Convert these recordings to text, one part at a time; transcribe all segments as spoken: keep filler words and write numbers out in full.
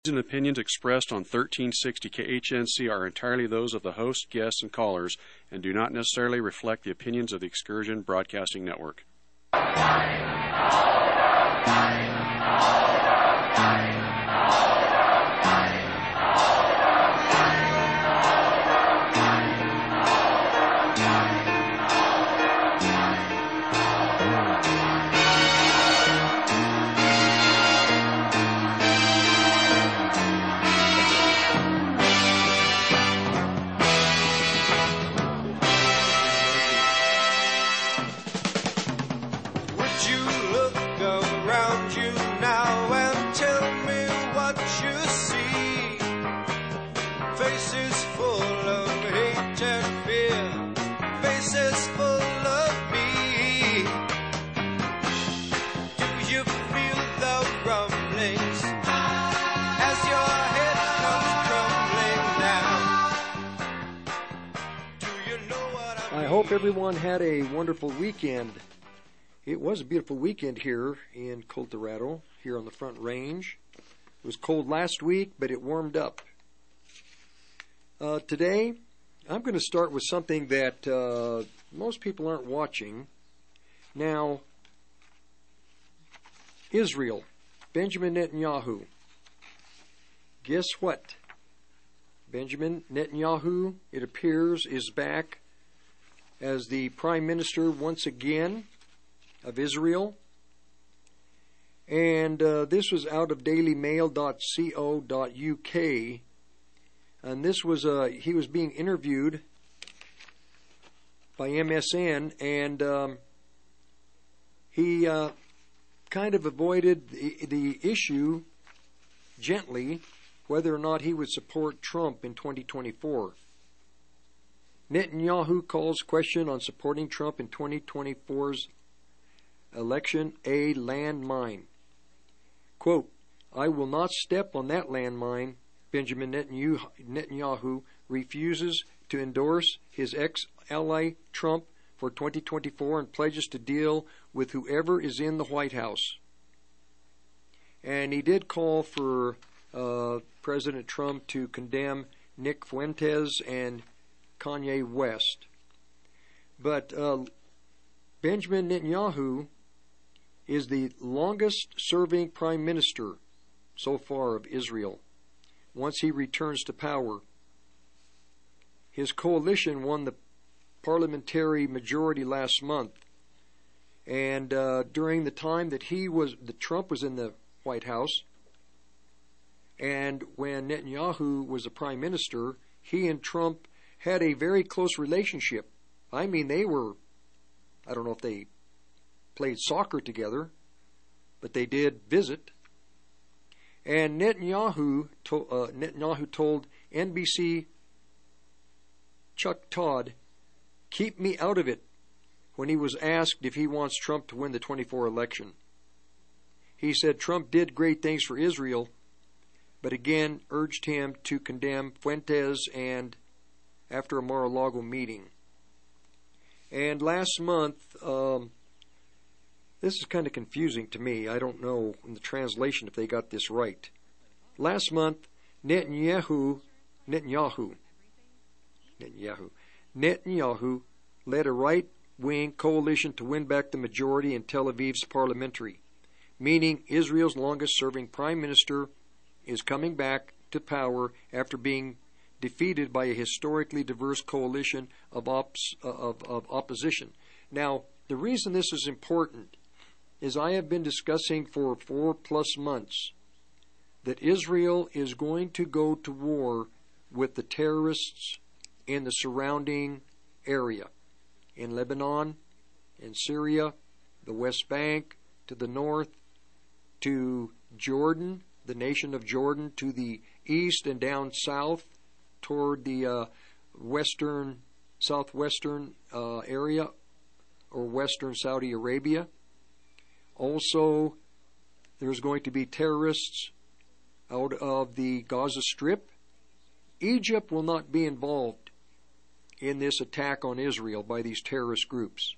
and opinions expressed on thirteen sixty K H N C are entirely those of the host, guests, and callers, and do not necessarily reflect the opinions of the Excursion Broadcasting Network. I hope everyone had a wonderful weekend. It was a beautiful weekend here in Colorado, here on the Front Range. It was cold last week, but it warmed up. Uh, today, I'm going to start with something that uh, most people aren't watching. Now, Israel, Benjamin Netanyahu. Guess what? Benjamin Netanyahu, it appears, is back as the Prime Minister once again of Israel. And uh, this was out of daily mail dot co dot U K. And this was, uh, he was being interviewed by M S N, and um, he uh, kind of avoided the, the issue gently, whether or not he would support Trump in twenty twenty-four. Netanyahu calls question on supporting Trump in twenty twenty-four's election a landmine. Quote, "I will not step on that landmine." Benjamin Netanyahu refuses to endorse his ex-ally Trump for twenty twenty-four and pledges to deal with whoever is in the White House. And he did call for uh, President Trump to condemn Nick Fuentes and Kanye West. But uh, Benjamin Netanyahu is the longest-serving prime minister so far of Israel. Once he returns to power, his coalition won the parliamentary majority last month, and uh, during the time that he was, that Trump was in the White House, and when Netanyahu was the prime minister, he and Trump had a very close relationship. I mean, they were, I don't know if they played soccer together, but they did visit. And Netanyahu, to, uh, Netanyahu told N B C Chuck Todd, "Keep me out of it," when he was asked if he wants Trump to win the twenty-four election. He said Trump did great things for Israel, but again urged him to condemn Fuentes and after a Mar-a-Lago meeting. And last month, um, this is kind of confusing to me. I don't know in the translation if they got this right. Last month, Netanyahu, Netanyahu, Netanyahu, Netanyahu led a right-wing coalition to win back the majority in Tel Aviv's parliamentary, meaning Israel's longest-serving prime minister is coming back to power after being defeated by a historically diverse coalition of, ops, of, of opposition. Now, the reason this is important is I have been discussing for four plus months that Israel is going to go to war with the terrorists in the surrounding area, in Lebanon, in Syria, the West Bank, to the north, to Jordan, the nation of Jordan, to the east and down south, toward the uh, western, southwestern uh, area, or western Saudi Arabia. Also, there's going to be terrorists out of the Gaza Strip. Egypt will not be involved in this attack on Israel by these terrorist groups.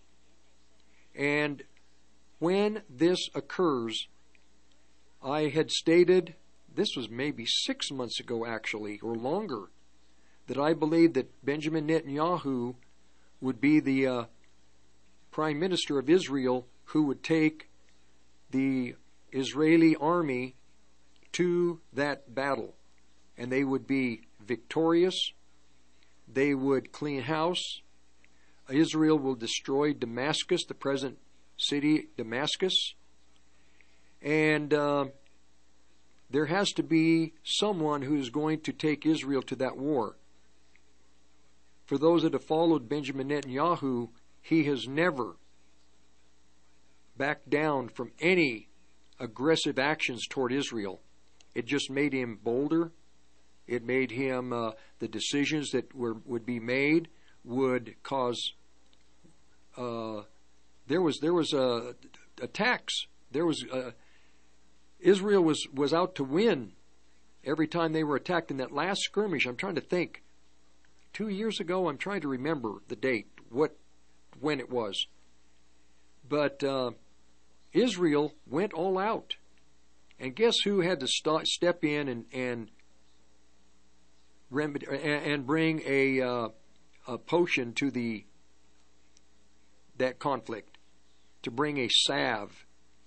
And when this occurs, I had stated this was maybe six months ago actually, or longer, that I believed that Benjamin Netanyahu would be the uh, Prime Minister of Israel who would take the Israeli army to that battle. And they would be victorious. They would clean house. Israel will destroy Damascus, the present city Damascus. And uh, there has to be someone who is going to take Israel to that war. For those that have followed Benjamin Netanyahu, he has never backed down from any aggressive actions toward Israel. It just made him bolder. It made him, uh, the decisions that were would be made would cause, uh, there was there was uh, attacks. There was, uh, Israel was, was out to win every time they were attacked in that last skirmish. I'm trying to think. Two years ago, I'm trying to remember the date, what, when it was. But uh, Israel went all out. And guess who had to st- step in and and, remedy, and bring a, uh, a potion to the that conflict, to bring a salve?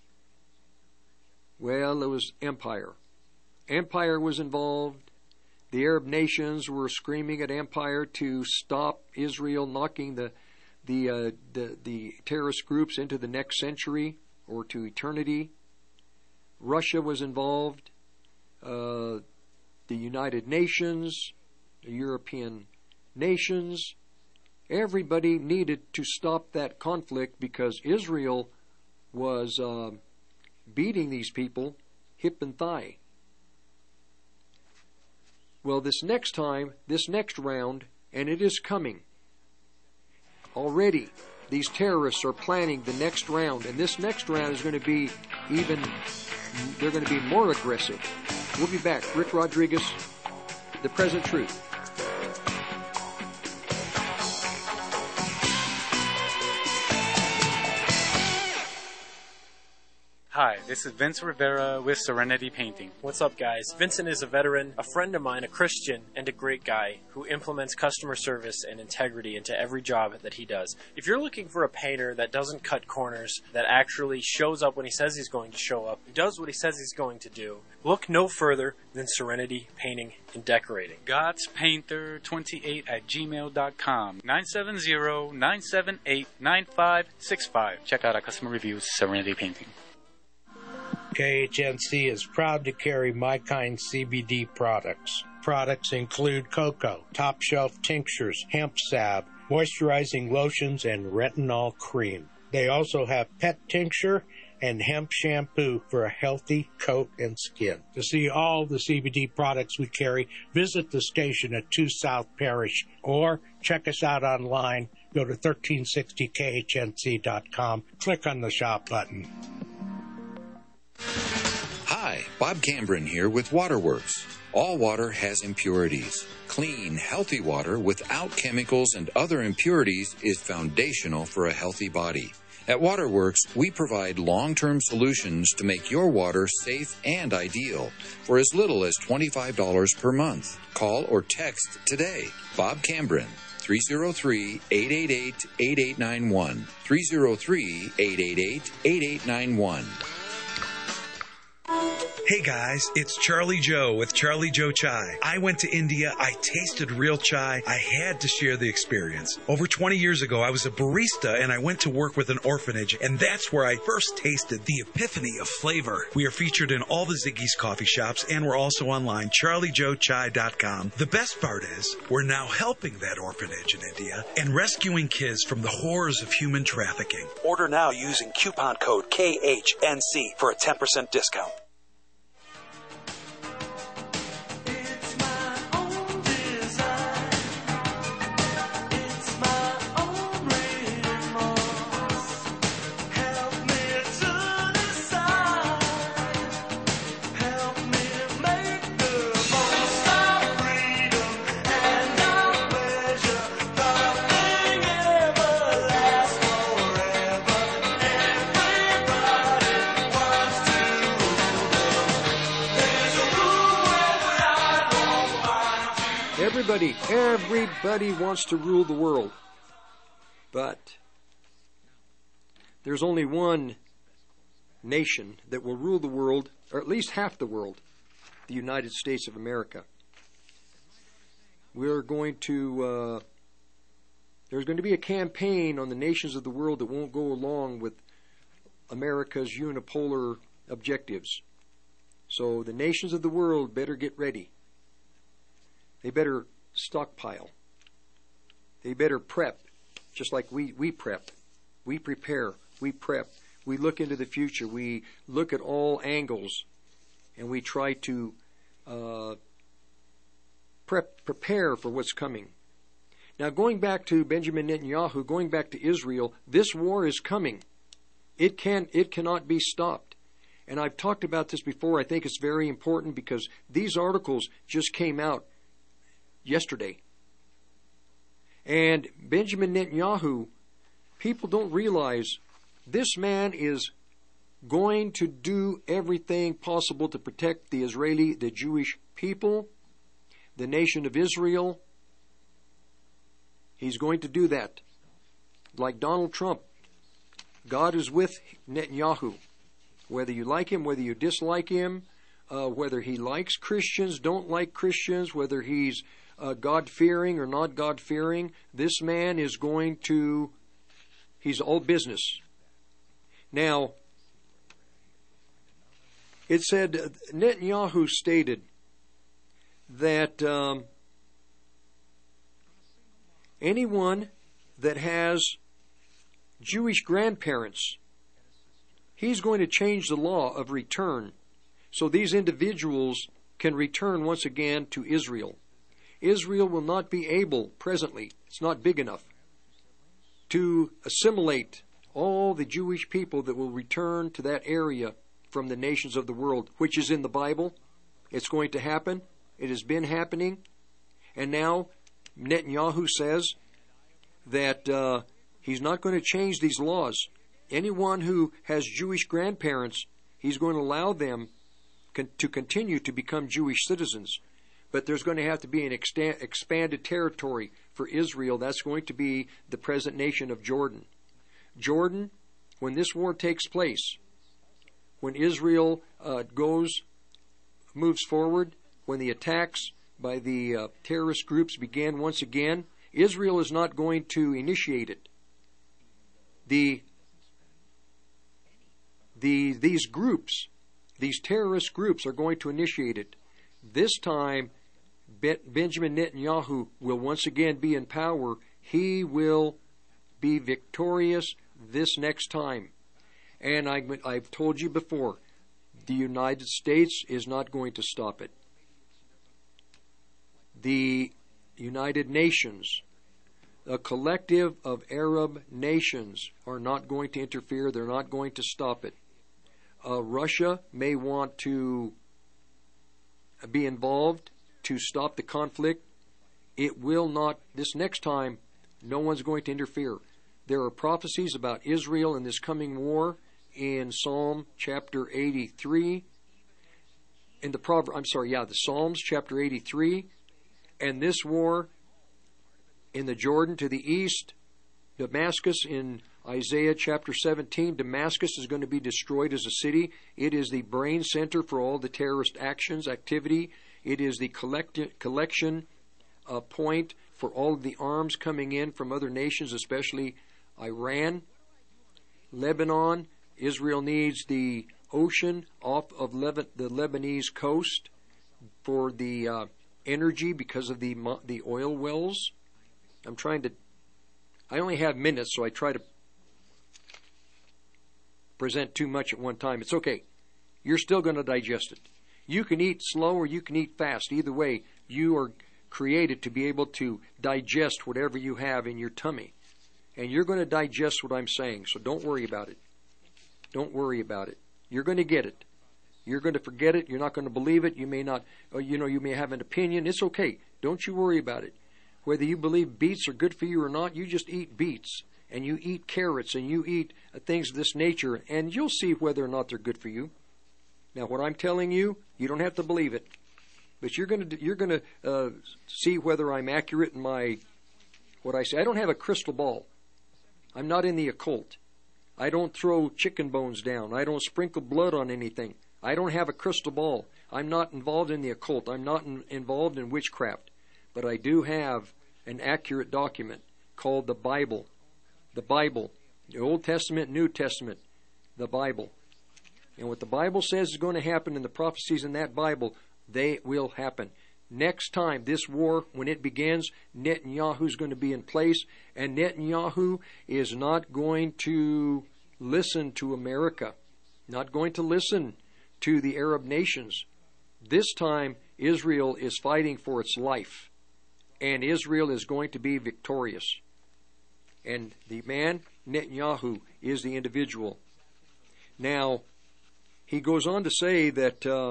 Well, it was Empire. Empire was involved. The Arab nations were screaming at Empire to stop Israel knocking the the uh, the, the terrorist groups into the next century or to eternity. Russia was involved. Uh, the United Nations, the European nations, everybody needed to stop that conflict because Israel was uh, beating these people hip and thigh. Well, this next time, this next round, and it is coming. Already, these terrorists are planning the next round, and this next round is going to be even, they're going to be more aggressive. We'll be back. Rick Rodriguez, The Present Truth. Hi, this is Vince Rivera with Serenity Painting. What's up, guys? Vincent is a veteran, a friend of mine, a Christian, and a great guy who implements customer service and integrity into every job that he does. If you're looking for a painter that doesn't cut corners, that actually shows up when he says he's going to show up, does what he says he's going to do, look no further than Serenity Painting and Decorating. Gods Painter twenty-eight at gmail dot com. nine seven zero, nine seven eight, nine five six five. Check out our customer reviews, Serenity Painting. K H N C is proud to carry My Kind C B D products. Products include cocoa, top shelf tinctures, hemp salve, moisturizing lotions, and retinol cream. They also have pet tincture and hemp shampoo for a healthy coat and skin. To see all the C B D products we carry, visit the station at two South Parish or check us out online. Go to thirteen sixty K H N C dot com. Click on the shop button. Hi, Bob Cambrin here with Waterworks. All water has impurities. Clean, healthy water without chemicals and other impurities is foundational for a healthy body. At Waterworks, we provide long-term solutions to make your water safe and ideal for as little as twenty-five dollars per month. Call or text today. Bob Cambrin, three oh three, eight eight eight, eight eight nine one, three oh three, eight eight eight, eight eight nine one. Hey guys, it's Charlie Joe with Charlie Joe Chai. I went to India, I tasted real chai, I had to share the experience. Over twenty years ago, I was a barista and I went to work with an orphanage, and that's where I first tasted the epiphany of flavor. We are featured in all the Ziggy's coffee shops, and we're also online, charlie joe chai dot com. The best part is, we're now helping that orphanage in India and rescuing kids from the horrors of human trafficking. Order now using coupon code K H N C for a ten percent discount. Everybody, everybody wants to rule the world. But there's only one nation that will rule the world, or at least half the world, the United States of America. We're going to, uh, there's going to be a campaign on the nations of the world that won't go along with America's unipolar objectives. So the nations of the world better get ready. They better stockpile. They better prep, just like we, we prep. We prepare. We prep. We look into the future. We look at all angles, and we try to uh, prep, prepare for what's coming. Now, going back to Benjamin Netanyahu, going back to Israel, this war is coming. It can, it cannot be stopped. And I've talked about this before. I think it's very important because these articles just came out yesterday. And Benjamin Netanyahu, people don't realize this man is going to do everything possible to protect the Israeli, the Jewish people, the nation of Israel. He's going to do that. Like Donald Trump, God is with Netanyahu. Whether you like him, whether you dislike him, uh, whether he likes Christians, don't like Christians, whether he's uh, God-fearing or not God-fearing, this man is going to, he's all business. Now, it said, Netanyahu stated that um, anyone that has Jewish grandparents, he's going to change the law of return so these individuals can return once again to Israel. Israel will not be able, presently, it's not big enough, to assimilate all the Jewish people that will return to that area from the nations of the world, which is in the Bible. It's going to happen. It has been happening. And now Netanyahu says that uh, he's not going to change these laws. Anyone who has Jewish grandparents, he's going to allow them con- to continue to become Jewish citizens. But there's going to have to be an exta- expanded territory for Israel. That's going to be the present nation of Jordan. Jordan, when this war takes place, when Israel uh, goes, moves forward, when the attacks by the uh, terrorist groups begin once again, Israel is not going to initiate it. The The, these groups, these terrorist groups are going to initiate it. This time, Be- Benjamin Netanyahu will once again be in power. He will be victorious this next time. And I, I've told you before, the United States is not going to stop it. The United Nations, a collective of Arab nations, are not going to interfere. They're not going to stop it. Uh, Russia may want to be involved to stop the conflict. It will not, this next time, no one's going to interfere. There are prophecies about Israel in this coming war in Psalm chapter eighty-three. In the Proverb, I'm sorry, yeah, the Psalms chapter eighty-three. And this war in the Jordan to the east, Damascus in Isaiah chapter seventeen, Damascus is going to be destroyed as a city. It is the brain center for all the terrorist actions, activity. It is the collect- collection uh, point for all of the arms coming in from other nations, especially Iran, Lebanon. Israel needs the ocean off of Leva- the Lebanese coast for the uh, energy because of the the oil wells. I'm trying to, I only have minutes, so I try to present too much at one time. It's okay. You're still going to digest it. You can eat slow or you can eat fast. Either way, you are created to be able to digest whatever you have in your tummy. And you're going to digest what I'm saying, so don't worry about it. Don't worry about it. You're going to get it. You're going to forget it. You're not going to believe it. You may not, or, you know, you may have an opinion. It's okay. Don't you worry about it. Whether you believe beets are good for you or not, you just eat beets. And you eat carrots and you eat things of this nature, and you'll see whether or not they're good for you. Now, what I'm telling you, you don't have to believe it. But you're going to you're going to uh, see whether I'm accurate in my what I say. I don't have a crystal ball. I'm not in the occult. I don't throw chicken bones down. I don't sprinkle blood on anything. I don't have a crystal ball. I'm not involved in the occult. I'm not in, involved in witchcraft. But I do have an accurate document called the Bible. The Bible. The Old Testament, New Testament. The Bible. And what the Bible says is going to happen in the prophecies in that Bible, they will happen. Next time, this war, when it begins, Netanyahu's going to be in place, and Netanyahu is not going to listen to America, not going to listen to the Arab nations. This time, Israel is fighting for its life, and Israel is going to be victorious. And the man, Netanyahu, is the individual. Now, he goes on to say that uh,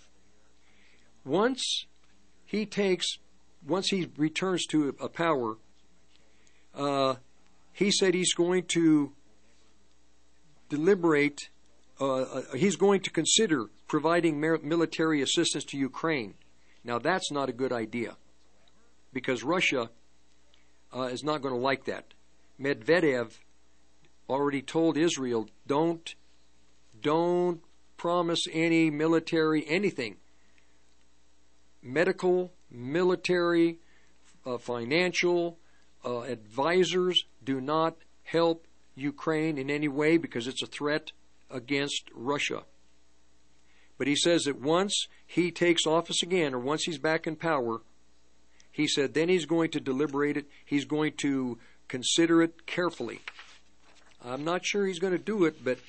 once he takes, once he returns to a power, uh, he said he's going to deliberate, uh, uh, he's going to consider providing military assistance to Ukraine. Now, that's not a good idea, because Russia uh, is not going to like that. Medvedev already told Israel, don't, don't promise any military anything. Medical, military, uh, financial uh, advisors do not help Ukraine in any way because it's a threat against Russia. But he says that once he takes office again, or once he's back in power, he said then he's going to deliberate it. He's going to consider it carefully. I'm not sure he's going to do it, but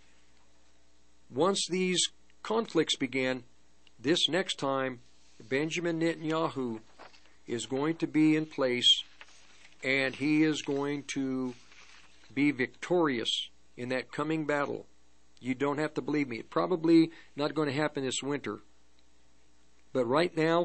once these conflicts begin, this next time, Benjamin Netanyahu is going to be in place, and he is going to be victorious in that coming battle. You don't have to believe me. It's probably not going to happen this winter. But right now,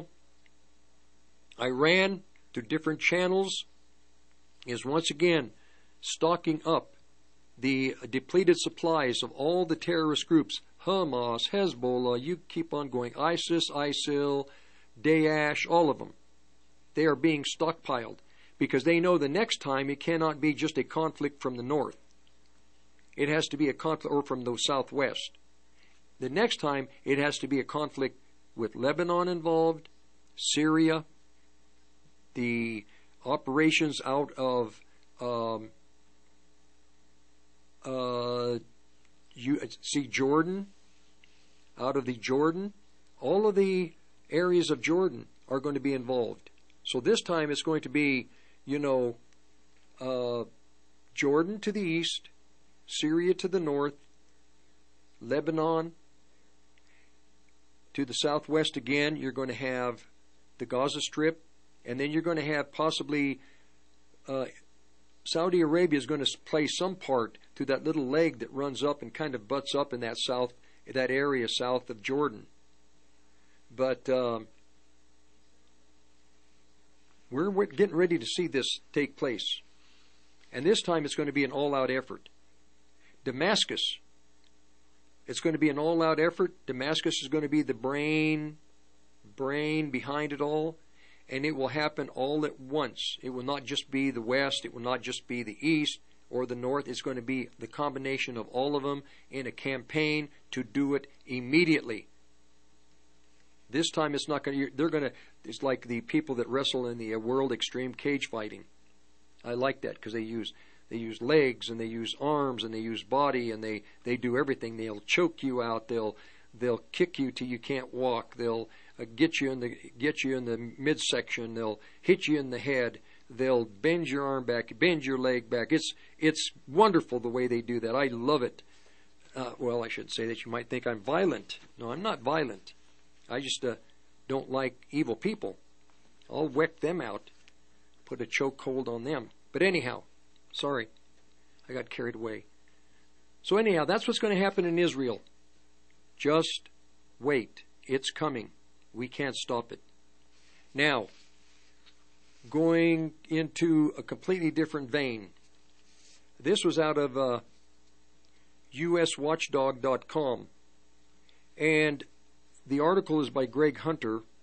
Iran, through different channels, is once again stocking up the depleted supplies of all the terrorist groups, Hamas, Hezbollah, you keep on going, ISIS, ISIL, Daesh, all of them. They are being stockpiled because they know the next time it cannot be just a conflict from the north. It has to be a conflict, or from the southwest. The next time it has to be a conflict with Lebanon involved, Syria, the operations out of um, uh, you see Jordan, out of the Jordan, all of the areas of Jordan are going to be involved. So this time it's going to be, you know, uh, Jordan to the east, Syria to the north, Lebanon to the southwest again. You're going to have the Gaza Strip, and then you're going to have possibly uh, Saudi Arabia is going to play some part to that little leg that runs up and kind of butts up in that south, that area south of Jordan. But um, we're getting ready to see this take place. And this time it's going to be an all-out effort. Damascus, it's going to be an all-out effort. Damascus is going to be the brain, brain behind it all. And it will happen all at once. It will not just be the west. It will not just be the east or the north. It's going to be the combination of all of them in a campaign to do it immediately. This time it's not going to, they're going to, it's like the people that wrestle in the World Extreme Cage Fighting. I like that because they use, they use legs and they use arms and they use body and they, they do everything. They'll choke you out. They'll, they'll kick you till you can't walk. They'll uh, get you in the, get you in the midsection. They'll hit you in the head. They'll bend your arm back, bend your leg back. It's, it's wonderful the way they do that. I love it. Uh, well, I should say that you might think I'm violent. No, I'm not violent. I just uh, don't like evil people. I'll whack them out, put a chokehold on them. But anyhow, sorry, I got carried away. So anyhow, that's what's going to happen in Israel. Just wait. It's coming. We can't stop it. Now, going into a completely different vein. This was out of uh, U S watchdog dot com. And the article is by Greg Hunter,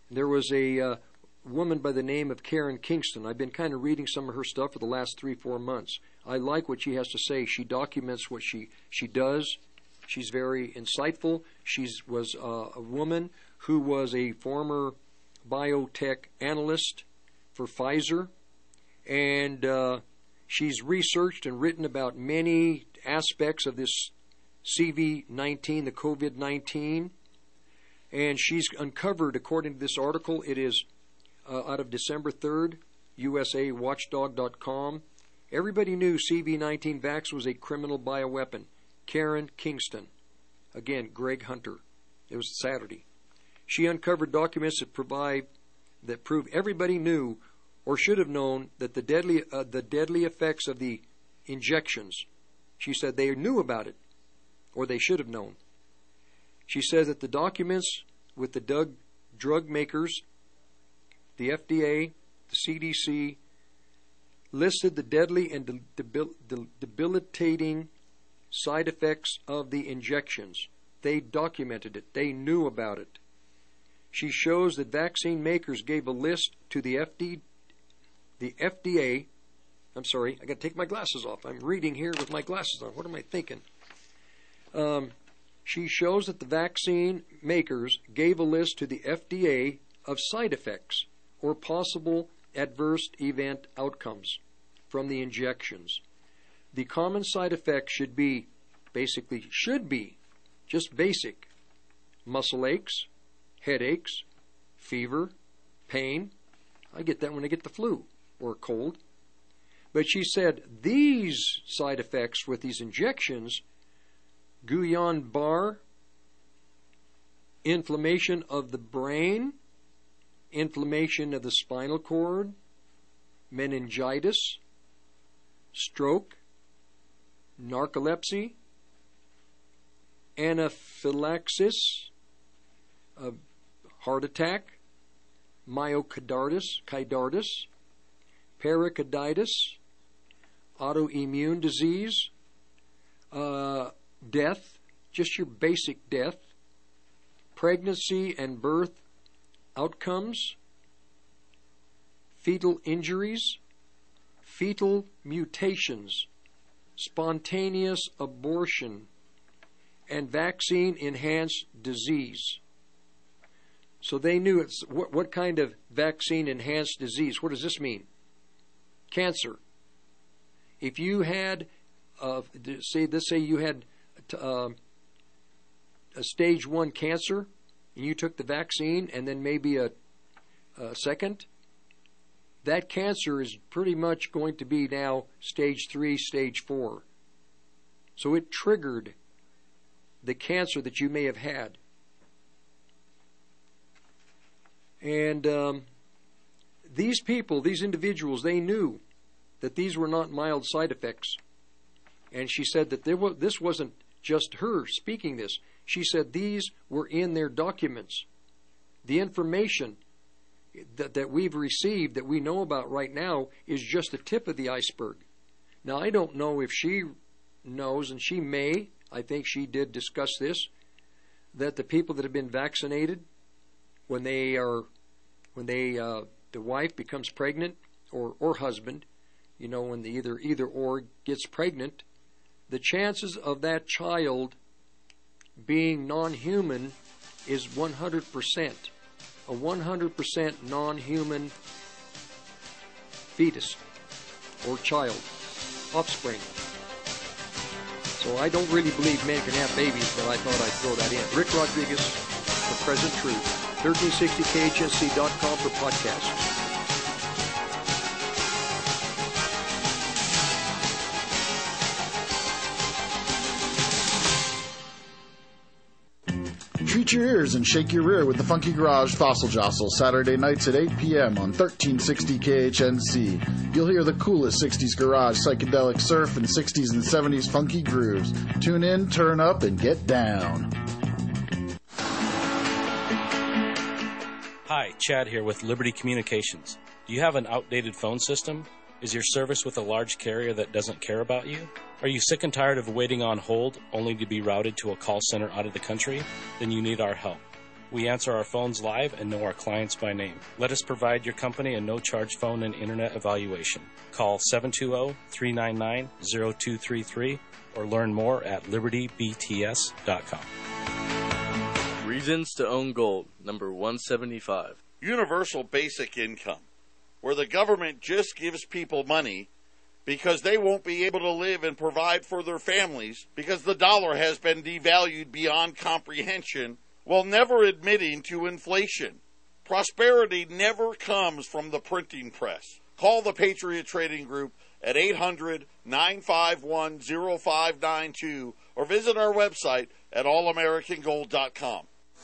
there was a uh, woman by the name of Karen Kingston. I've been kind of reading some of her stuff for the last three, four months. I like what she has to say. She documents what she, she does. She's very insightful. She was uh, a woman who was a former biotech analyst for Pfizer, and uh, she's researched and written about many aspects of this C V nineteen, the COVID nineteen, and she's uncovered, according to this article, it is uh, out of December third, U S A Watchdog dot com. Everybody knew C V nineteen vax was a criminal bioweapon. Karen Kingston. Again, Greg Hunter. It was Saturday. She uncovered documents that provide that prove everybody knew or should have known that the deadly uh, the deadly effects of the injections. She said they knew about it, or they should have known. She says that the documents with the drug drug makers, the F D A, the C D C, listed the deadly and debil- debilitating side effects of the injections. They documented it. They knew about it. She shows that vaccine makers gave a list to the F D, the F D A. I'm sorry, I got to take my glasses off. I'm reading here with my glasses on. What am I thinking? Um, she shows that the vaccine makers gave a list to the F D A of side effects or possible adverse event outcomes from the injections. The common side effects should be, basically, should be, just basic, muscle aches, headaches, fever, pain. I get that when I get the flu or a cold. But she said these side effects with these injections, Guillain-Barré, inflammation of the brain, inflammation of the spinal cord, meningitis, stroke, narcolepsy, anaphylaxis, uh, heart attack, myocarditis, carditis, pericarditis, autoimmune disease, uh, death, just your basic death, pregnancy and birth outcomes, fetal injuries, fetal mutations, spontaneous abortion, and vaccine-enhanced disease. So they knew it's what, what kind of vaccine-enhanced disease. What does this mean? Cancer. If you had, uh, say, let's say you had uh, a stage one cancer, and you took the vaccine, and then maybe a, a second, that cancer is pretty much going to be now stage three, stage four. So it triggered the cancer that you may have had. And um, these people, these individuals, they knew that these were not mild side effects. And she said that there was, this wasn't just her speaking this. She said these were in their documents. The information that, that we've received, that we know about right now, is just the tip of the iceberg. Now, I don't know if she knows, and she may, I think she did discuss this, that the people that have been vaccinated, when they are, when they, uh, the wife becomes pregnant, or, or husband, you know, when the either, either or gets pregnant, the chances of that child being non-human is one hundred percent. A one hundred percent non-human fetus or child, offspring. So I don't really believe men can have babies, but I thought I'd throw that in. Rick Rodriguez for Present Truth. thirteen sixty K H S C dot com for podcasts. Treat your ears and shake your rear with the Funky Garage Fossil Jostle, Saturday nights at eight p.m. on thirteen sixty K H N C. You'll hear the coolest sixties garage, psychedelic surf, and sixties and seventies funky grooves. Tune in, turn up, and get down. Hi, Chad here with Liberty Communications. Do you have an outdated phone system? Is your service with a large carrier that doesn't care about you? Are you sick and tired of waiting on hold only to be routed to a call center out of the country? Then you need our help. We answer our phones live and know our clients by name. Let us provide your company a no-charge phone and internet evaluation. Call seven two zero, three nine nine, zero two three three or learn more at liberty b t s dot com. Reasons to own gold, number one seventy-five. Universal basic income, where the government just gives people money because they won't be able to live and provide for their families because the dollar has been devalued beyond comprehension, while never admitting to inflation. Prosperity never comes from the printing press. Call the Patriot Trading Group at eight hundred, nine five one, zero five nine two or visit our website at all american gold dot com.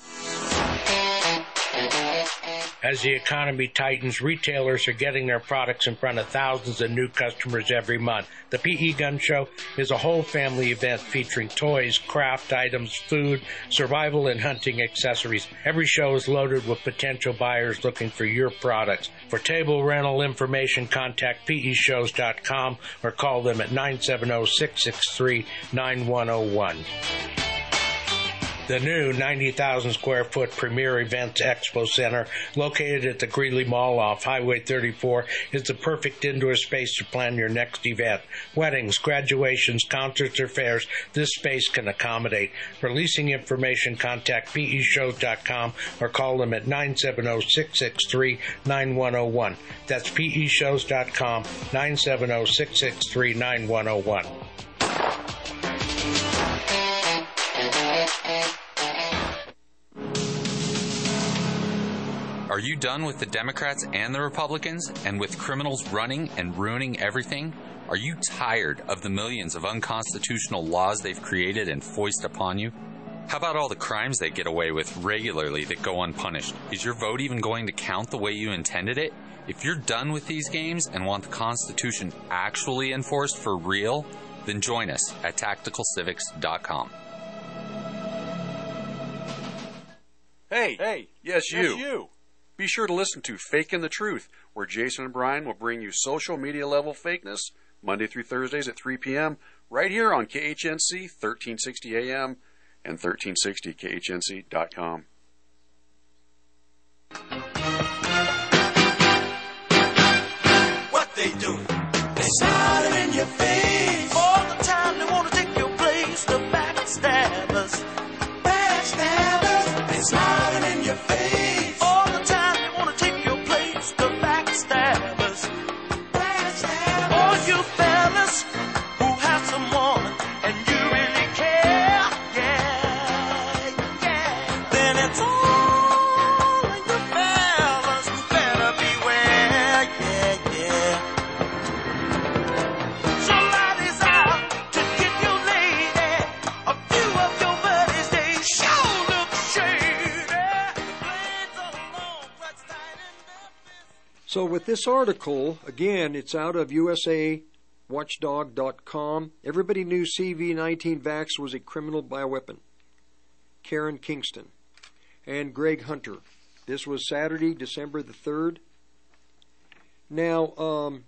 As the economy tightens, retailers are getting their products in front of thousands of new customers every month. The P E Gun Show is a whole family event featuring toys, craft items, food, survival, and hunting accessories. Every show is loaded with potential buyers looking for your products. For table rental information, contact P E shows dot com or call them at nine seven zero, six six three, nine one zero one. The new ninety thousand square foot Premier Events Expo Center, located at the Greeley Mall off Highway thirty-four, is the perfect indoor space to plan your next event. Weddings, graduations, concerts, or fairs, this space can accommodate. For leasing information, contact P E shows dot com or call them at nine seven zero, six six three, nine one zero one. That's P E shows dot com, nine seven zero, six six three, nine one zero one. Are you done with the Democrats and the Republicans, and with criminals running and ruining everything? Are you tired of the millions of unconstitutional laws they've created and foist upon you? How about all the crimes they get away with regularly that go unpunished? Is your vote even going to count the way you intended it? If you're done with these games and want the Constitution actually enforced for real, then join us at tactical civics dot com. Hey, Hey, yes, you. Yes, you. Be sure to listen to Faking the Truth, where Jason and Brian will bring you social media level fakeness Monday through Thursdays at three p.m. right here on K H N C thirteen sixty A M and thirteen sixty K H N C dot com. What they doing? They smiling in your face all the time. They want to take your place. The backstabbers, backstabbers. They smiling in your face. So with this article, again, it's out of U S A watchdog dot com. Everybody knew C V nineteen Vax was a criminal bioweapon. Karen Kingston and Greg Hunter. This was Saturday, December the third. Now, um,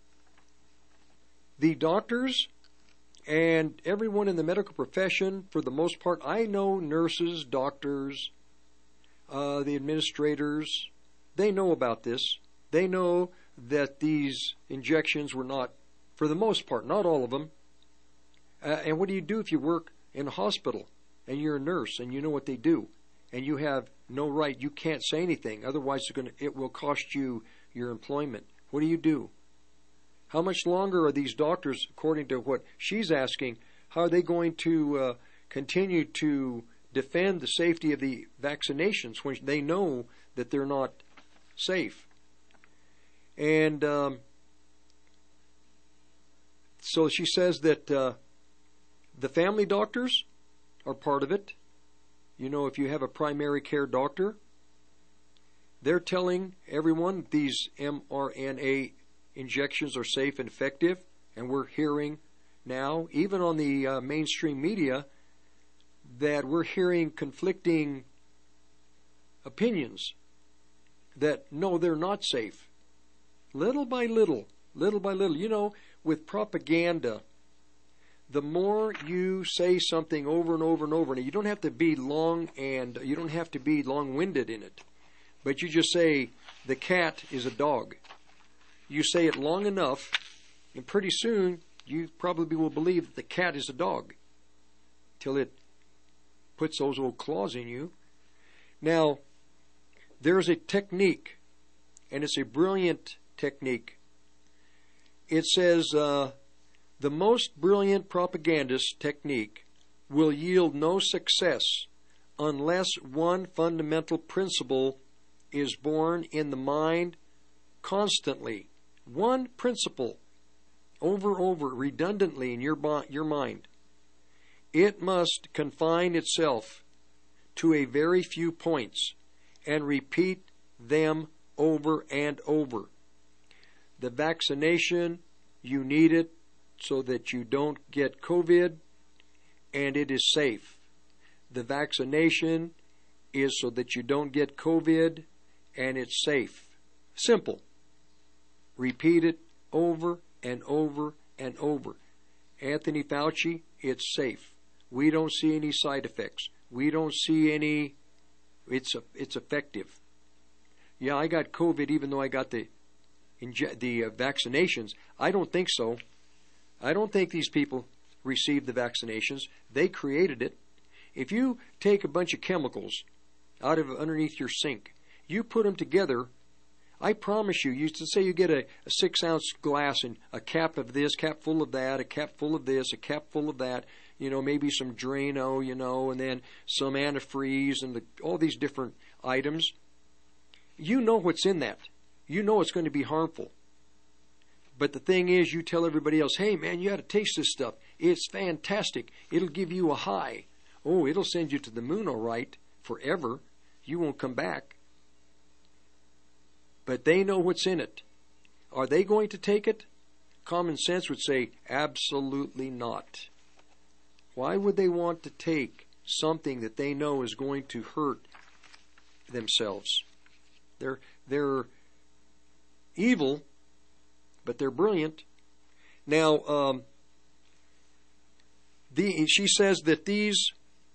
the doctors and everyone in the medical profession, for the most part, I know nurses, doctors, uh, the administrators, they know about this. They know that these injections were not, for the most part, not all of them. Uh, and what do you do if you work in a hospital and you're a nurse and you know what they do and you have no right, you can't say anything, otherwise it's gonna, it will cost you your employment. What do you do? How much longer are these doctors, according to what she's asking, how are they going to uh, continue to defend the safety of the vaccinations when they know that they're not safe? And um, so she says that uh, the family doctors are part of it. You know, if you have a primary care doctor, they're telling everyone these mRNA injections are safe and effective. And we're hearing now, even on the uh, mainstream media, that we're hearing conflicting opinions that, no, they're not safe. Little by little, little by little, you know, with propaganda, the more you say something over and over and over, and you don't have to be long and you don't have to be long-winded in it, but you just say, the cat is a dog. You say it long enough, and pretty soon you probably will believe that the cat is a dog till it puts those old claws in you. Now, there's a technique, and it's a brilliant technique. It says, uh, the most brilliant propagandist technique will yield no success unless one fundamental principle is born in the mind constantly. One principle, over and over, redundantly in your, your mind. It must confine itself to a very few points and repeat them over and over. The vaccination, you need it so that you don't get COVID, and it is safe. The vaccination is so that you don't get COVID, and it's safe. Simple. Repeat it over and over and over. Anthony Fauci, it's safe. We don't see any side effects. We don't see any, it's a, it's effective. Yeah, I got COVID even though I got the inje- the uh, vaccinations. I don't think so. I don't think these people received the vaccinations. They created it. If you take a bunch of chemicals out of underneath your sink, you put them together, I promise you, you used to say you get a, a six-ounce glass and a cap of this, cap full of that, a cap full of this, a cap full of that, you know, maybe some Drano, you know, and then some antifreeze and the, all these different items. You know what's in that. You know it's going to be harmful. But the thing is, you tell everybody else, hey, man, you got to taste this stuff. It's fantastic. It'll give you a high. Oh, it'll send you to the moon, all right, forever. You won't come back. But they know what's in it. Are they going to take it? Common sense would say, absolutely not. Why would they want to take something that they know is going to hurt themselves? They're, they're evil, but they're brilliant. Now, um, the, she says that these,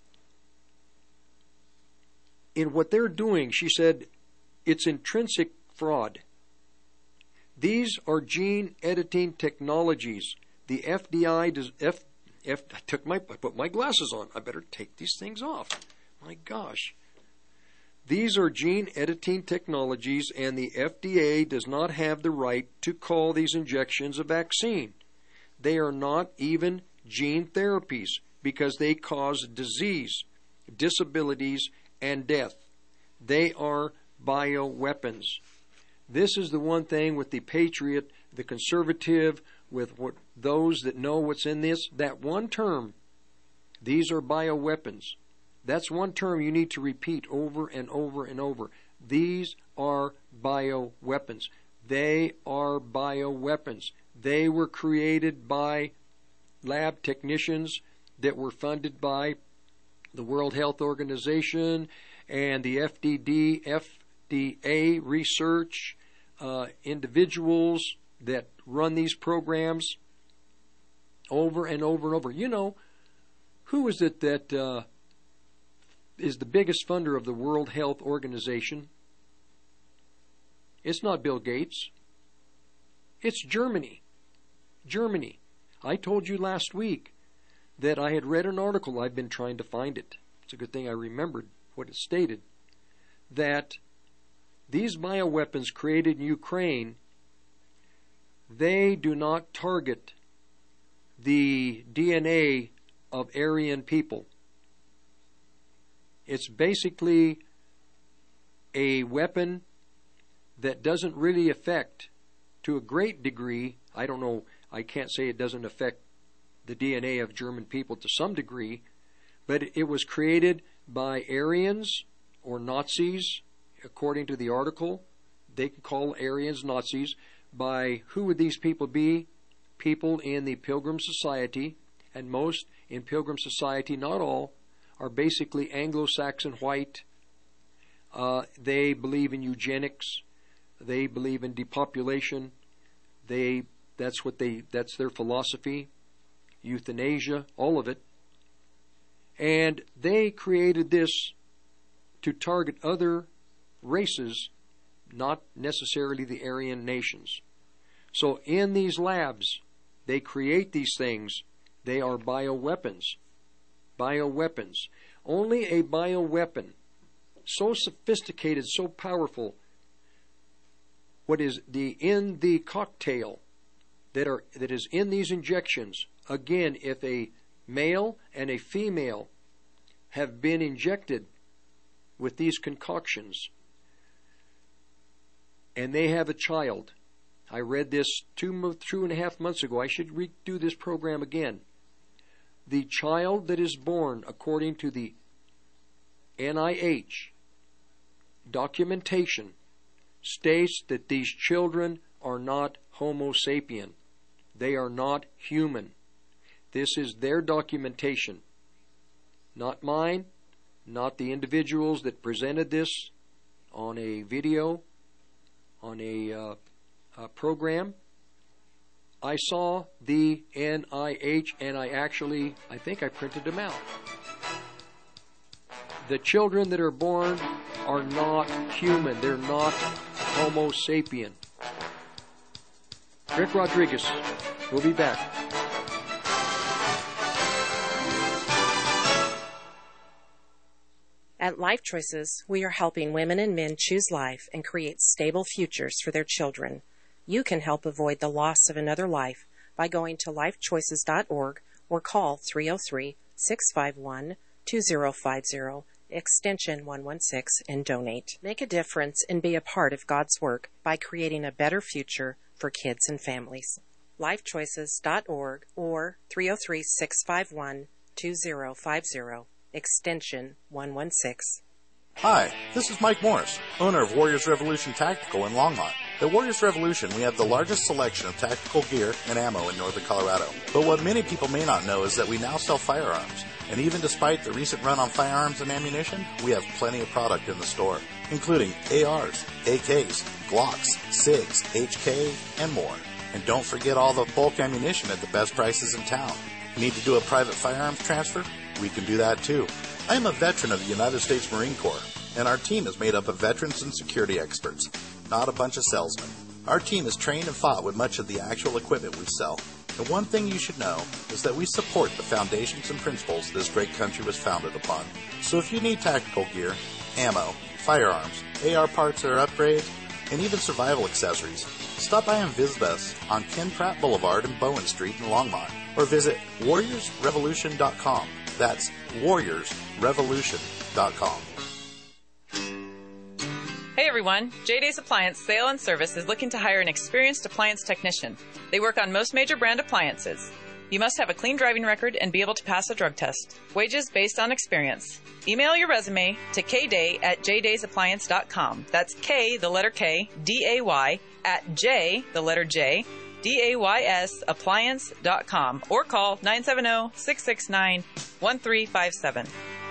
in what they're doing, she said, it's intrinsic fraud. These are gene editing technologies. The F D I does. F, F, I took my. I put my glasses on. I better take these things off. My gosh. These are gene editing technologies, and the F D A does not have the right to call these injections a vaccine. They are not even gene therapies because they cause disease, disabilities, and death. They are bioweapons. This is the one thing with the patriot, the conservative, with what, those that know what's in this, that one term, these are bioweapons. That's one term you need to repeat over and over and over. These are bioweapons. They are bioweapons. They were created by lab technicians that were funded by the World Health Organization and the F D D, F D A research, uh, individuals that run these programs over and over and over. You know, who is it that uh, is the biggest funder of the World Health Organization? It's not Bill Gates. It's Germany. Germany. I told you last week that I had read an article. I've been trying to find it. It's a good thing I remembered what it stated. That these bioweapons created in Ukraine, they do not target the D N A of Aryan people. It's basically a weapon that doesn't really affect, to a great degree, I don't know, I can't say it doesn't affect the D N A of German people to some degree, but it was created by Aryans or Nazis, according to the article. They can call Aryans Nazis. By who would these people be? People in the Pilgrim Society, and most in Pilgrim Society, not all, are basically Anglo-Saxon white. Uh, they believe in eugenics. They believe in depopulation. They that's what they that's their philosophy. euthanasia, all of it. And they created this to target other races, not necessarily the Aryan nations. So in these labs, they create these things. They are bioweapons. Bioweapons. Only a bioweapon, so sophisticated, so powerful, what is the in the cocktail that are that is in these injections. Again, if a male and a female have been injected with these concoctions and they have a child, I read this two, two and a half months ago. I should redo this program again. The child that is born, according to the N I H documentation, states that these children are not Homo sapien. They are not human. This is their documentation, not mine, not the individuals that presented this on a video, on a, uh, a program. I saw the N I H, and I actually, I think I printed them out. The children that are born are not human. They're not Homo sapien. Rick Rodriguez, we'll be back. At Life Choices, we are helping women and men choose life and create stable futures for their children. You can help avoid the loss of another life by going to life choices dot org or call three oh three, six five one, two oh five oh, extension one one six, and donate. Make a difference and be a part of God's work by creating a better future for kids and families. life choices dot org or three oh three, six five one, two oh five oh, extension one one six. Hi, this is Mike Morris, owner of Warriors Revolution Tactical in Longmont. At Warriors Revolution, we have the largest selection of tactical gear and ammo in northern Colorado. But what many people may not know is that we now sell firearms. And even despite the recent run on firearms and ammunition, we have plenty of product in the store, including A Rs, A Ks, Glocks, SIGs, H K, and more. And don't forget all the bulk ammunition at the best prices in town. Need to do a private firearms transfer? We can do that too. I am a veteran of the United States Marine Corps, and our team is made up of veterans and security experts, not a bunch of salesmen. Our team has trained and fought with much of the actual equipment we sell. And one thing you should know is that we support the foundations and principles this great country was founded upon. So if you need tactical gear, ammo, firearms, A R parts or upgrades, and even survival accessories, stop by and visit us on Ken Pratt Boulevard and Bowen Street in Longmont, or visit warriors revolution dot com. That's warriors revolution dot com. Hey everyone, J Day's Appliance Sale and Service is looking to hire an experienced appliance technician. They work on most major brand appliances. You must have a clean driving record and be able to pass a drug test. Wages based on experience. Email your resume to kday at j days appliance dot com. That's K, the letter K, D A Y, at J, the letter J, D A Y S, appliance dot com, or call nine seven zero, six six nine, one three five seven.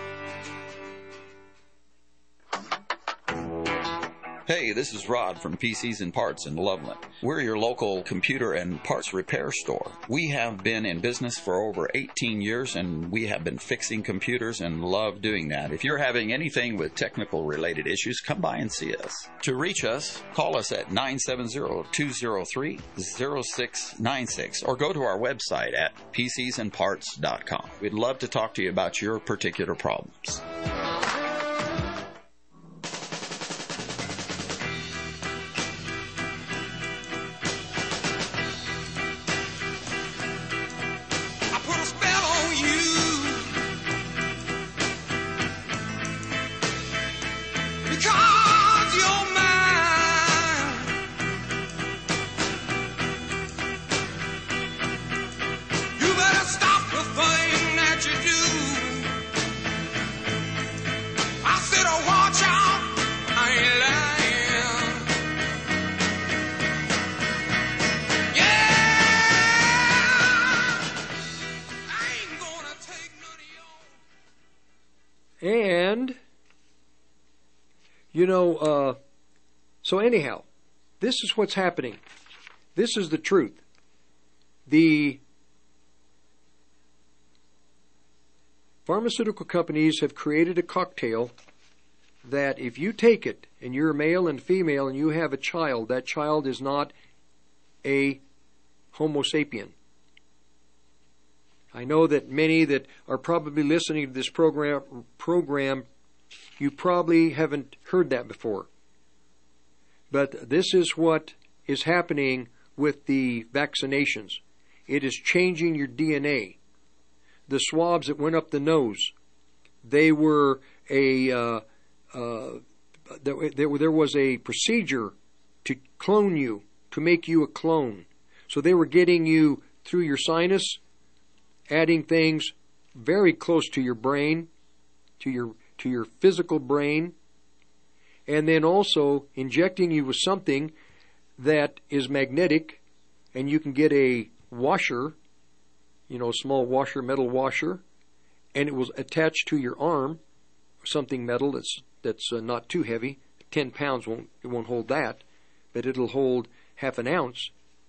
Hey, this is Rod from P Cs and Parts in Loveland. We're your local computer and parts repair store. We have been in business for over eighteen years, and we have been fixing computers and love doing that. If you're having anything with technical related issues, come by and see us. To reach us, call us at nine seven zero, two zero three, zero six nine six or go to our website at p cs and parts dot com. We'd love to talk to you about your particular problems. And, you know, uh, so anyhow, this is what's happening. This is the truth. The pharmaceutical companies have created a cocktail that if you take it and you're a male and female and you have a child, that child is not a Homo sapien. I know that many that are probably listening to this program, program, you probably haven't heard that before. But this is what is happening with the vaccinations. It is changing your D N A. The swabs that went up the nose, they were a, uh, uh, there, there was a procedure to clone you, to make you a clone. So they were getting you through your sinus, adding things very close to your brain, to your to your physical brain, and then also injecting you with something that is magnetic, and you can get a washer, you know, a small washer, metal washer, and it was attached to your arm, something metal that's that's uh, not too heavy. Ten pounds won't it won't hold that, but it'll hold half an ounce.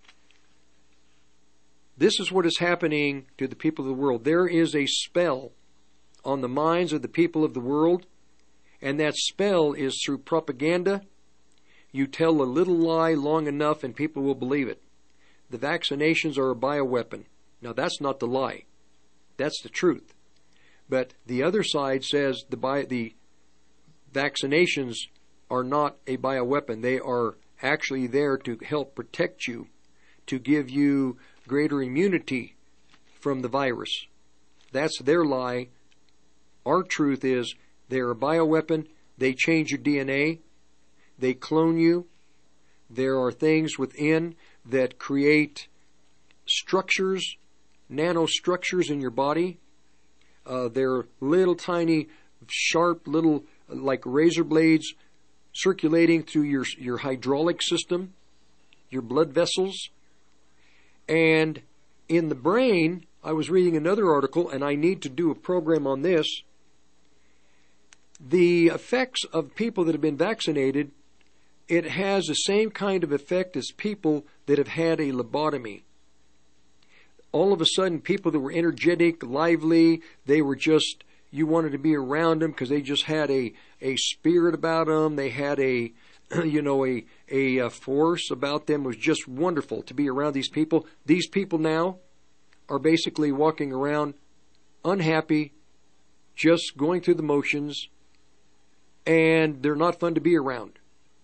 This is what is happening to the people of the world. There is a spell on the minds of the people of the world, and that spell is through propaganda. You tell a little lie long enough and people will believe it. The vaccinations are a bioweapon. Now that's not the lie. That's the truth. But the other side says the bio, the vaccinations are not a bioweapon. They are actually there to help protect you, to give you greater immunity from the virus. That's their lie. Our truth is they're a bioweapon. They change your D N A. They clone you. There are things within that create structures, nanostructures in your body. Uh, they're little tiny, sharp little, like razor blades circulating through your, your hydraulic system, your blood vessels. And in the brain, I was reading another article, and I need to do a program on this. The effects of people that have been vaccinated, it has the same kind of effect as people that have had a lobotomy. All of a sudden, people that were energetic, lively, they were just, you wanted to be around them because they just had a, a spirit about them. They had a, you know, a, a, a force about them. It was just wonderful to be around these people. These people now are basically walking around unhappy, just going through the motions, and they're not fun to be around.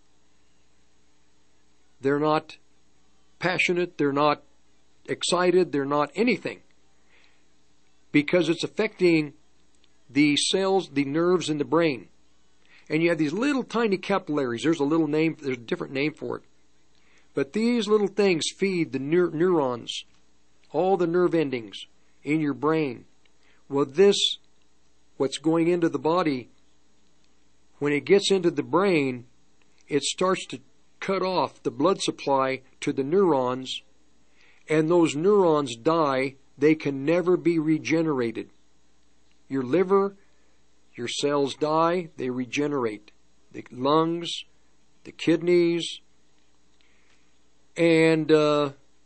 They're not passionate. They're not excited. They're not anything. Because it's affecting the cells, the nerves in the brain. And you have these little tiny capillaries. There's a little name, there's a different name for it. But these little things feed the neur- neurons, all the nerve endings in your brain. Well, this, what's going into the body, when it gets into the brain, it starts to cut off the blood supply to the neurons, and those neurons die. They can never be regenerated. Your liver, your cells die, they regenerate. The lungs, the kidneys, and uh,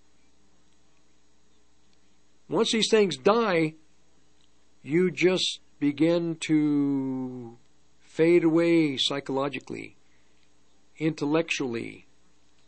once these things die, you just begin to fade away psychologically, intellectually.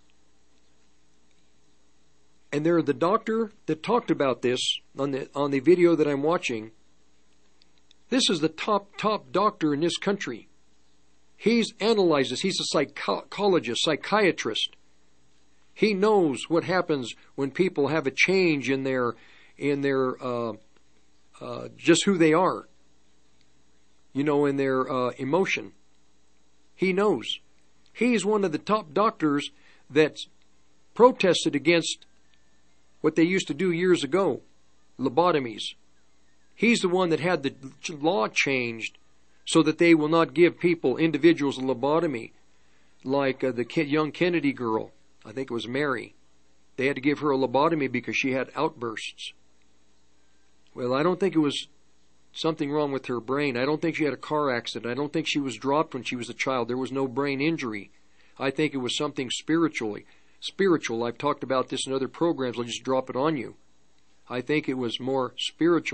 And there, the doctor that talked about this on the on the video that I'm watching, this is the top, top doctor in this country. He's analyzed this. He's a psychologist, psychiatrist. He knows what happens when people have a change in their, in their, uh, uh, just who they are. You know, in their uh, emotion. He knows. He's one of the top doctors that protested against what they used to do years ago, lobotomies. He's the one that had the law changed so that they will not give people, individuals, a lobotomy, like uh, the young Kennedy girl. I think it was Mary. They had to give her a lobotomy because she had outbursts. Well, I don't think it was something wrong with her brain. I don't think she had a car accident. I don't think she was dropped when she was a child. There was no brain injury. I think it was something spiritually. Spiritual. I've talked about this in other programs. I'll just drop it on you. I think it was more spiritual.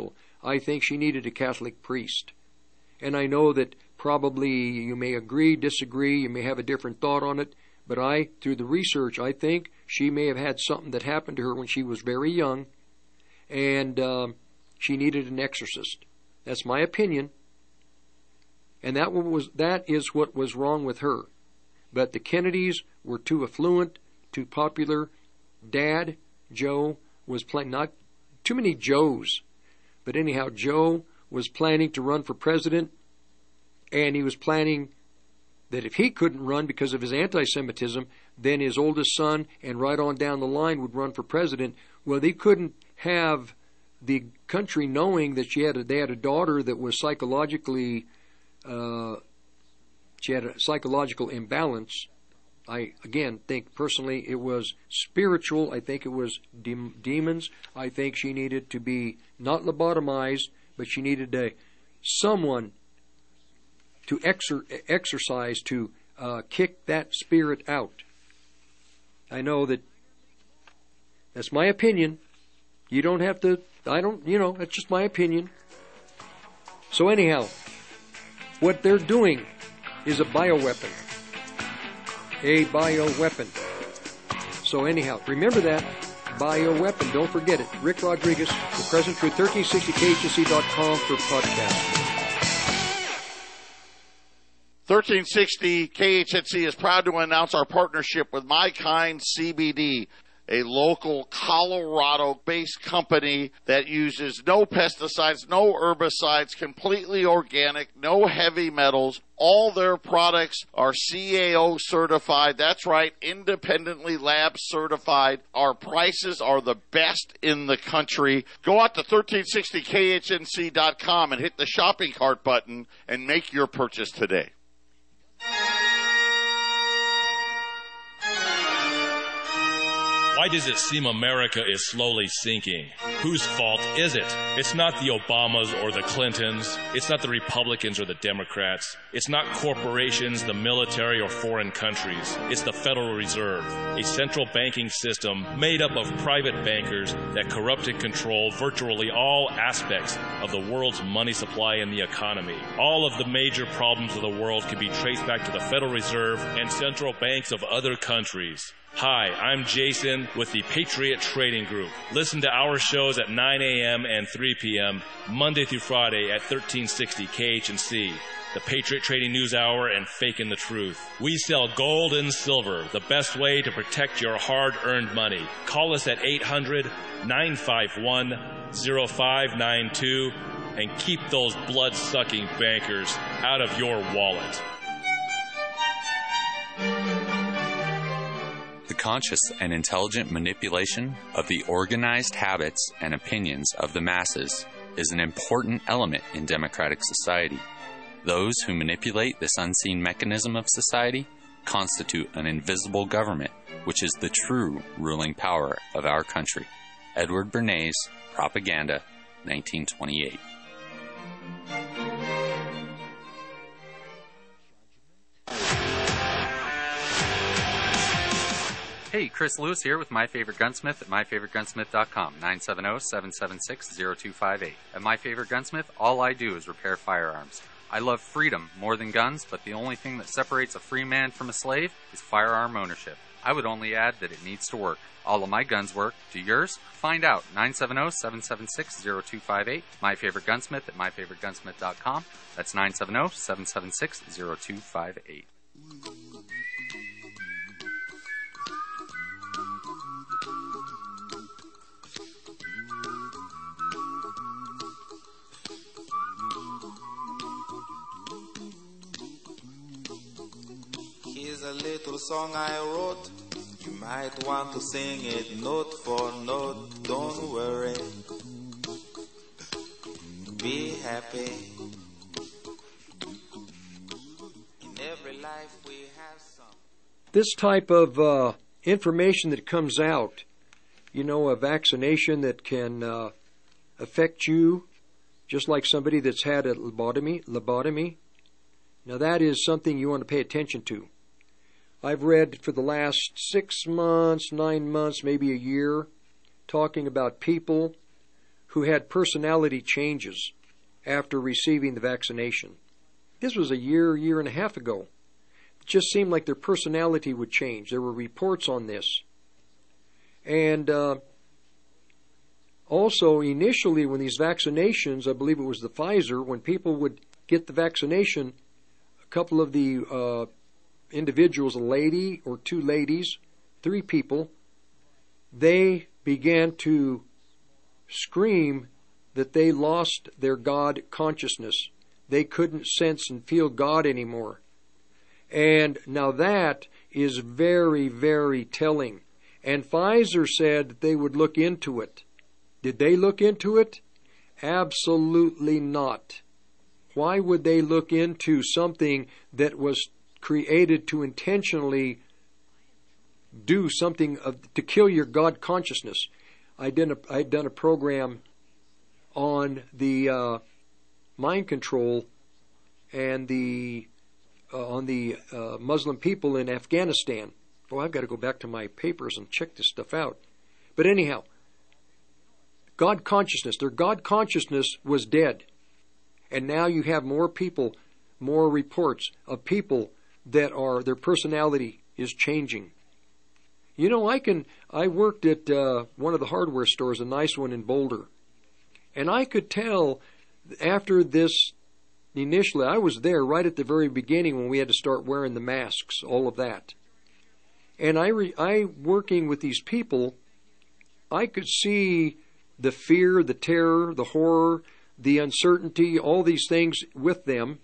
I think she needed a Catholic priest. And I know that probably you may agree, disagree, you may have a different thought on it, but I, through the research, I think she may have had something that happened to her when she was very young, and um, she needed an exorcist. That's my opinion. And that was that is what was wrong with her. But the Kennedys were too affluent, too popular. Dad, Joe, was planning, not too many Joes, but anyhow, Joe was planning to run for president, and he was planning that if he couldn't run because of his anti-Semitism, then his oldest son and right on down the line would run for president. Well, they couldn't have the country knowing that she had a, they had a daughter that was psychologically, uh, she had a psychological imbalance. I, again, think personally it was spiritual. I think it was de- demons. I think she needed to be not lobotomized, but she needed a, someone to exer- exercise to uh, kick that spirit out. I know that that's my opinion. You don't have to, I don't, you know, that's just my opinion. So anyhow, what they're doing is a bioweapon. A bioweapon. So anyhow, remember that. Bioweapon. Don't forget it. Rick Rodriguez, The Present Truth, thirteen sixty K H N C dot com for podcast. thirteen sixty K H N C is proud to announce our partnership with My Kind C B D, a local Colorado-based company that uses no pesticides, no herbicides, completely organic, no heavy metals. All their products are C A O certified. That's right, independently lab certified. Our prices are the best in the country. Go out to thirteen sixty K H N C dot com and hit the shopping cart button and make your purchase today. Why does it seem America is slowly sinking? Whose fault is it? It's not the Obamas or the Clintons. It's not the Republicans or the Democrats. It's not corporations, the military, or foreign countries. It's the Federal Reserve, a central banking system made up of private bankers that corrupt and control virtually all aspects of the world's money supply and the economy. All of the major problems of the world can be traced back to the Federal Reserve and central banks of other countries. Hi, I'm Jason with the Patriot Trading Group. Listen to our shows at nine a.m. and three p.m. Monday through Friday at thirteen sixty K H N C, the Patriot Trading News Hour, and Faking the Truth. We sell gold and silver, the best way to protect your hard-earned money. Call us at eight hundred, nine five one, oh five nine two and keep those blood-sucking bankers out of your wallet. The conscious and intelligent manipulation of the organized habits and opinions of the masses is an important element in democratic society. Those who manipulate this unseen mechanism of society constitute an invisible government, which is the true ruling power of our country. Edward Bernays, Propaganda, nineteen twenty-eight. Hey, Chris Lewis here with My Favorite Gunsmith at my favorite gunsmith dot com, nine seven zero, seven seven six, zero two five eight. At My Favorite Gunsmith, all I do is repair firearms. I love freedom more than guns, but the only thing that separates a free man from a slave is firearm ownership. I would only add that it needs to work. All of my guns work. Do yours? Find out. nine seven zero, seven seven six, zero two five eight. My Favorite Gunsmith at my favorite gunsmith dot com. That's nine seven zero, seven seven six, zero two five eight. Here's a little song I wrote. You might want to sing it note for note. Don't worry. Be happy. In every life we have some. This type of uh, information that comes out, you know, a vaccination that can uh, affect you, just like somebody that's had a lobotomy, lobotomy. Now that is something you want to pay attention to. I've read for the last six months, nine months, maybe a year, talking about people who had personality changes after receiving the vaccination. This was a year, year and a half ago. It just seemed like their personality would change. There were reports on this. And uh, also, initially, when these vaccinations, I believe it was the Pfizer, when people would get the vaccination, a couple of the uh, individuals, a lady or two ladies, three people, they began to scream that they lost their God consciousness. They couldn't sense and feel God anymore. And now that is very, very telling. And Pfizer said that they would look into it. Did they look into it? Absolutely not. Why would they look into something that was created to intentionally do something of, to kill your God consciousness? I did a, I'd done a program on the uh, mind control and the uh, on the uh, Muslim people in Afghanistan. Oh, I've got to go back to my papers and check this stuff out. But anyhow, God consciousness, their God consciousness was dead. And now you have more people, more reports of people that are, their personality is changing. You know, I can, I worked at uh, one of the hardware stores, a nice one in Boulder. And I could tell after this, initially, I was there right at the very beginning when we had to start wearing the masks, all of that. And I, re, I working with these people, I could see the fear, the terror, the horror, the uncertainty, all these things with them,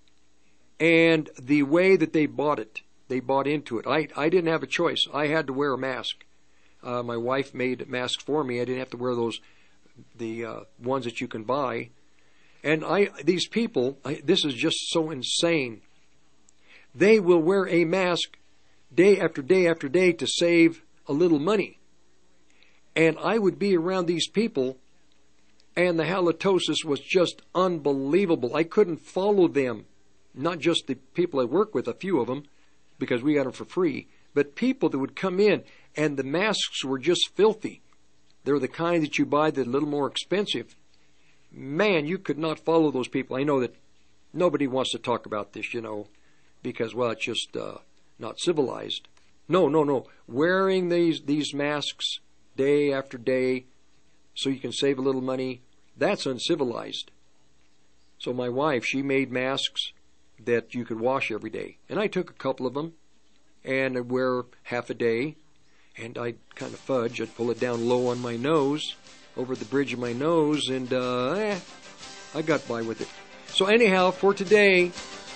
and the way that they bought it. They bought into it. I, I didn't have a choice. I had to wear a mask. Uh, my wife made masks for me. I didn't have to wear those, the uh, ones that you can buy. And I, these people, I, this is just so insane. They will wear a mask day after day after day to save a little money. And I would be around these people, and the halitosis was just unbelievable. I couldn't follow them, not just the people I work with, a few of them, because we got them for free, but people that would come in, and the masks were just filthy. They're the kind that you buy that are a little more expensive. Man, you could not follow those people. I know that nobody wants to talk about this, you know, because, well, it's just uh, not civilized. No, no, no. Wearing these, these masks day after day so you can save a little money, that's uncivilized. So my wife, she made masks that you could wash every day. And I took a couple of them, and I'd wear half a day, and I'd kind of fudge. I'd pull it down low on my nose, over the bridge of my nose, and uh, eh, I got by with it. So anyhow, for today,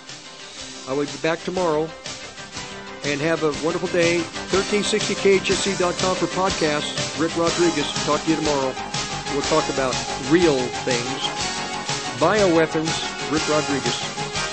I will be back tomorrow, and have a wonderful day. thirteen sixty K H S C dot com for podcasts. Rick Rodriguez, talk to you tomorrow. We'll talk about real things. Bioweapons, Rick Rodriguez.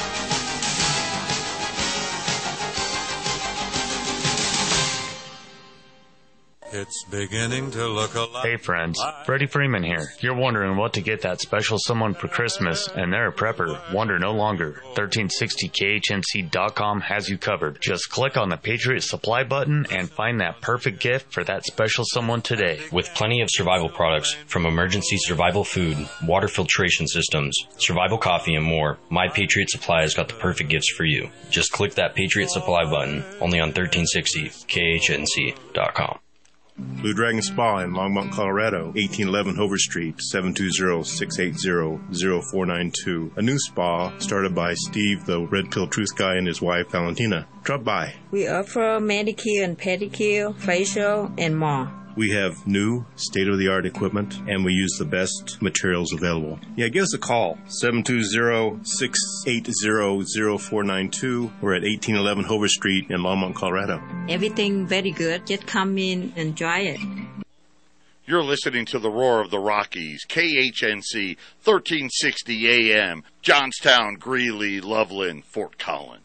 It's beginning to look a lot. Hey friends, Freddie Freeman here. You're wondering what to get that special someone for Christmas, and they're a prepper. Wonder no longer. thirteen sixty K H N C dot com has you covered. Just click on the Patriot Supply button and find that perfect gift for that special someone today. With plenty of survival products, from emergency survival food, water filtration systems, survival coffee, and more, My Patriot Supply has got the perfect gifts for you. Just click that Patriot Supply button, only on thirteen sixty K H N C dot com. Blue Dragon Spa in Longmont, Colorado, eighteen eleven Hover Street, seven two zero, six eight zero, zero four nine two. A new spa started by Steve, the Red Pill Truth Guy, and his wife, Valentina. Drop by. We offer manicure and pedicure, facial, and more. We have new, state-of-the-art equipment, and we use the best materials available. Yeah, give us a call, seven two zero, six eight zero, zero four nine two. We're at eighteen eleven Hover Street in Longmont, Colorado. Everything very good. Just come in and try it. You're listening to the Roar of the Rockies, K H N C, thirteen sixty A M, Johnstown, Greeley, Loveland, Fort Collins.